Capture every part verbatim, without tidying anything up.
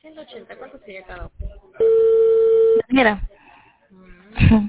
ciento ochenta, ¿cuánto sería cada uno? Mira. Mm.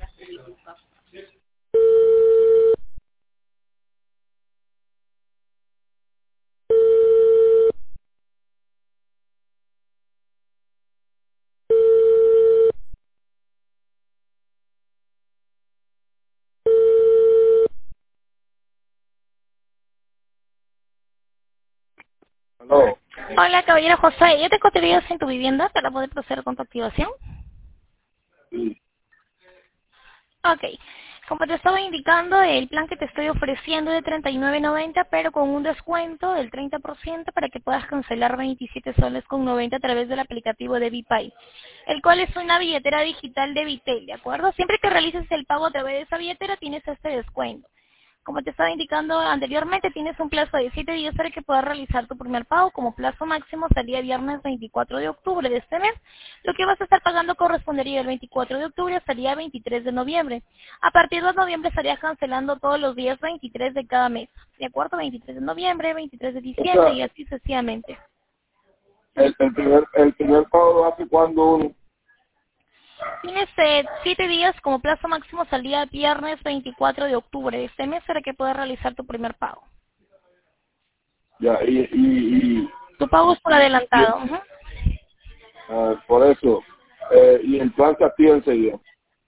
No. Hola, caballero José. ¿Ya te cotizarías en tu vivienda para poder proceder con tu activación? Sí. Ok. Como te estaba indicando, el plan que te estoy ofreciendo es de treinta y nueve noventa, pero con un descuento del treinta por ciento para que puedas cancelar veintisiete soles con noventa a través del aplicativo de Bpay, el cual es una billetera digital de Bitel, ¿de acuerdo? Siempre que realices el pago a través de esa billetera tienes este descuento. Como te estaba indicando anteriormente, tienes un plazo de siete días para que puedas realizar tu primer pago. Como plazo máximo sería viernes veinticuatro de octubre de este mes. Lo que vas a estar pagando correspondería el veinticuatro de octubre hasta el día veintitrés de noviembre. A partir de noviembre estarías cancelando todos los días veintitrés de cada mes. ¿De acuerdo? veintitrés de noviembre, veintitrés de O diciembre sea, y así sucesivamente. el, el primer el primer pago lo hace cuando uno. Tienes eh, siete días como plazo máximo hasta el día viernes veinticuatro de octubre de este mes para que puedas realizar tu primer pago. Ya, y, y, y, Tu pago es por y adelantado. Ujú. ah, por eso, eh, y el plan se activa enseguida.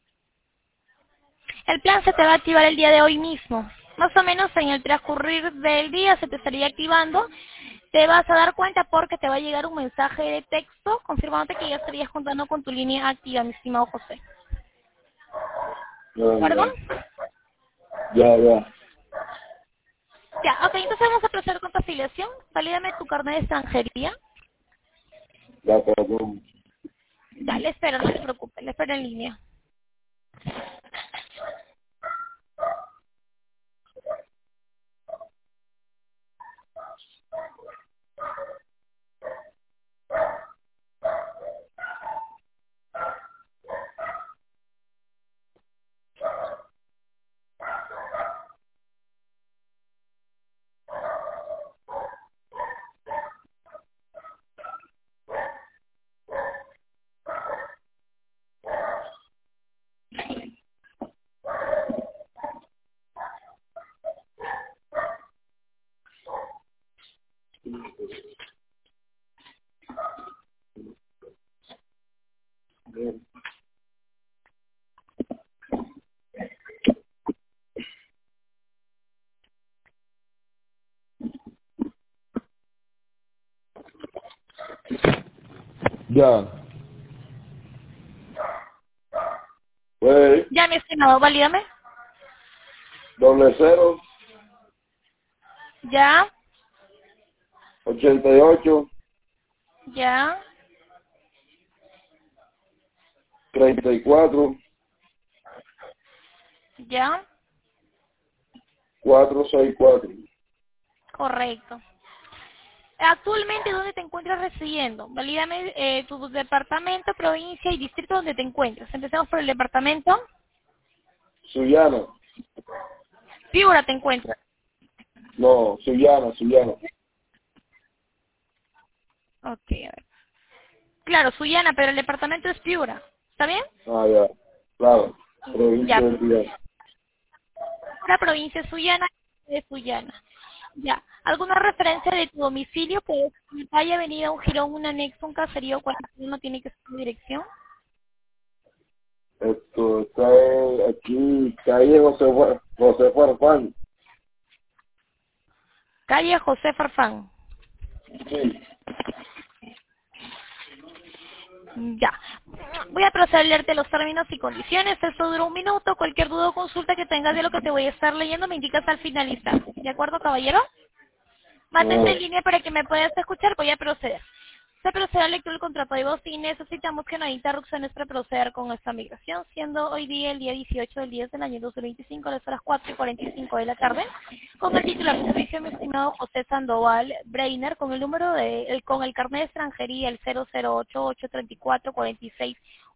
El plan se te va a activar el día de hoy mismo. Más o menos en el transcurrir del día se te estaría activando. Te vas a dar cuenta porque te va a llegar un mensaje de texto confirmándote que ya estarías contando con tu línea activa, mi estimado José. Ya, ¿Perdón? ya, ya, ya, Ya, ok, entonces vamos a proceder con tu afiliación. Valídame tu carnet de extranjería. ya, perdón. Ya, le espero, no se preocupe, le espero en línea. Ya. Pues, Ya, mi estimado, valídame. doble cero, Ya, ochenta y ocho, ya, treinta y cuatro, ya, cuatrocientos sesenta y cuatro. correcto. Actualmente, ¿dónde te encuentras residiendo? Valídame eh, tu departamento, provincia y distrito donde te encuentras. Empecemos por el departamento. Suyana. Piura te encuentras. No, Suyana, Suyana. Ok, a ver. Claro, Sullana, pero el departamento es Piura. ¿Está bien? Ah, ya. Claro. Provincia Ya. de Piura. Una provincia es Sullana de Sullana. Ya. ¿Alguna referencia de tu domicilio? Que es calle, avenida, un jirón, un anexo, un caserío, cualquier uno tiene que ser tu dirección. Esto está en- aquí, calle José, Fa- José Farfán. Calle José Farfán. Sí. Ya. Voy a proceder a leerte los términos y condiciones. Esto dura un minuto. Cualquier duda o consulta que tengas de lo que te voy a estar leyendo me indicas al finalizar. ¿De acuerdo, caballero? Mantente en Ah, línea para que me puedas escuchar. Voy a proceder. Se procede a lectura del contrato de voz y necesitamos que no haya interrupciones para proceder con esta migración, siendo hoy día el día dieciocho del diez del año dos mil veinticinco a las horas cuatro y cuarenta y cinco de la tarde, con el titular de servicio, mi estimado José Sandoval Breiner, con el número de, el, con el carnet de extranjería el cero cero ocho ocho tres cuatro cuatro seis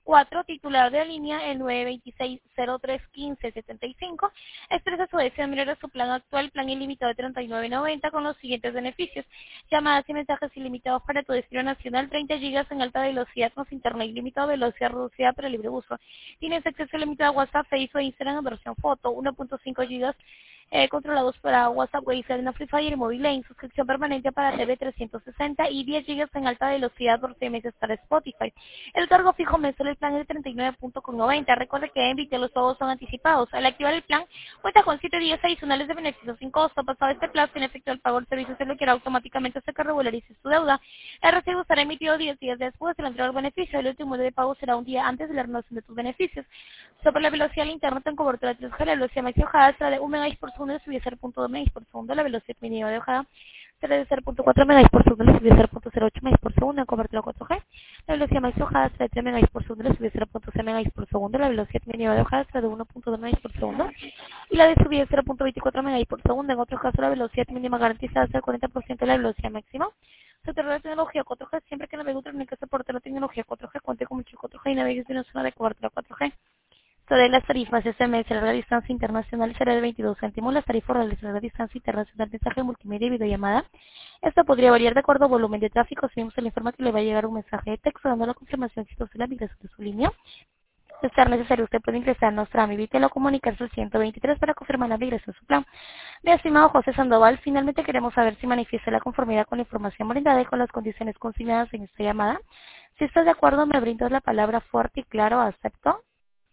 cuatro, titular de la línea el nueve dos seis, cero tres uno cinco, siete cinco, expresa su deseo de mirar su plan actual, plan ilimitado de treinta y nueve noventa con los siguientes beneficios: llamadas y mensajes ilimitados para tu destino nacional, treinta gigas en alta velocidad más internet ilimitado, velocidad reducida para libre uso. Tienes acceso ilimitado a WhatsApp, Facebook e Instagram en versión foto, uno punto cinco gigas eh, controlados para WhatsApp, WhatsApp, Free Fire y móvil Lane, suscripción permanente para T V trescientos sesenta y diez gigas en alta velocidad por seis meses para Spotify. El cargo fijo mensual del plan es de treinta y nueve noventa. Recuerda que en Vitel los pagos son anticipados. Al activar el plan, cuenta con siete días adicionales de beneficios sin costo. Pasado este plazo, en efecto el pago del servicio se bloqueará automáticamente hasta que regularice su deuda. El recibo será emitido diez días después de la entrega del beneficio. El último día de pago será un día antes de la renovación de tus beneficios. Sobre la velocidad del internet en cobertura tres G, la velocidad máxima de hojada será de un megabit por segundo y subirá cero punto dos megabits por segundo. La velocidad mínima de hojada será de cero punto cuatro megabits por segundo y subirá cero punto cero ocho megabits por segundo en cobertura cuatro G. La velocidad máxima de hojada será de tres megabits por segundo y subirá cero punto seis megabits por segundo. La velocidad mínima de hojada será de uno punto dos megabits por segundo y la de subida cero punto veinticuatro megabits por segundo. En otros casos, la velocidad mínima garantizada será el cuarenta por ciento de la velocidad máxima. Se trata de tecnología cuatro G, siempre que navegue en el que soporte la tecnología cuatro G, cuente con mucho cuatro G y navegue en una zona de cobertura cuatro G. Sobre las tarifas S M S, larga distancia internacional será de veintidós céntimos, las tarifas de larga distancia internacional, mensaje multimedia y videollamada. Esto podría variar de acuerdo al volumen de tráfico, si se le informa que le va a llegar un mensaje de texto dando la confirmación exitosa de la migración de su línea. De estar necesario, usted puede ingresar a nuestra Vitel o comunicarse al ciento veintitrés para confirmar la migración de su plan. De estimado José Sandoval, finalmente queremos saber si manifiesta la conformidad con la información brindada y con las condiciones consignadas en esta llamada. Si estás de acuerdo, me brindas la palabra fuerte y claro, acepto.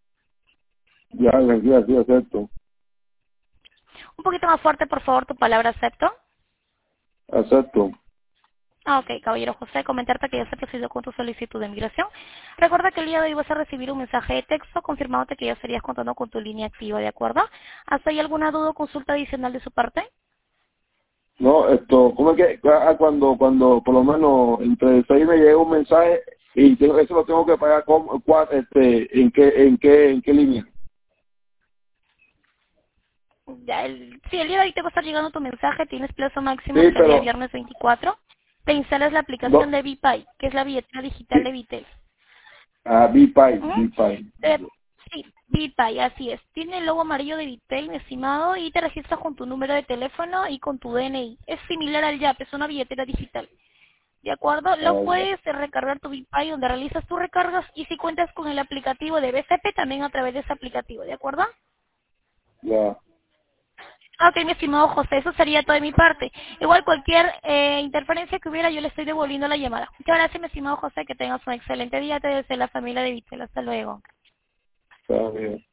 Ya, ya, sí, acepto. Un poquito más fuerte, por favor, tu palabra acepto. Acepto. Ah, ok, caballero José, comentarte que ya se procedió con tu solicitud de migración. Recuerda que el día de hoy vas a recibir un mensaje de texto confirmándote que ya estarías contando con tu línea activa, ¿de acuerdo? ¿Hasta ahí alguna duda o consulta adicional de su parte? No, esto, ¿cómo es que ah, cuando, cuando por lo menos entre seis me llega un mensaje y tengo, eso lo tengo que pagar con, cua- este, en qué, en qué, en qué línea? Ya, el, sí, el día de hoy te va a estar llegando tu mensaje, tienes plazo máximo Sí, hasta el día pero, viernes veinticuatro. Te instalas la aplicación no, de VPay, que es la billetera digital sí, de Vitel. ah, BPay, ¿Mm? BPay. Eh, sí, VPay, así es. Tiene el logo amarillo de Vitel, mi estimado, y te registras con tu número de teléfono y con tu D N I. Es similar al YAP, es una billetera digital. ¿De acuerdo? Lo Ah, ya, puedes recargar tu VPay donde realizas tus recargas y si cuentas con el aplicativo de B C P también a través de ese aplicativo, ¿de acuerdo? ya. Ok, mi estimado José, eso sería todo de mi parte. Igual cualquier eh, interferencia que hubiera, yo le estoy devolviendo la llamada. Muchas gracias, mi estimado José, que tengas un excelente día. Te deseo la familia de Vitel. Hasta luego. Está bien.